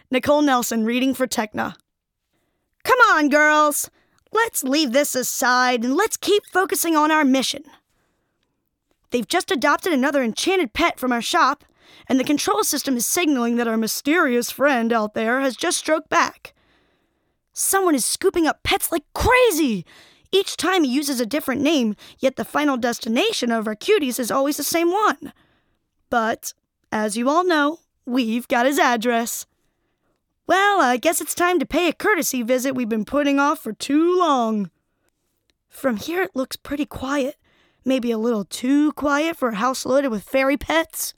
Nicole Nelson reading for Techna. Come on, girls. Let's leave this aside and let's keep focusing on our mission. They've just adopted another enchanted pet from our shop, and the control system is signaling that our mysterious friend out there has just stroked back. Someone is scooping up pets like crazy. Each time he uses a different name, yet the final destination of our cuties is always the same one. But, as you all know, we've got his address. Well, I guess it's time to pay a courtesy visit we've been putting off for too long. From here it looks pretty quiet. Maybe a little too quiet for a house loaded with fairy pets.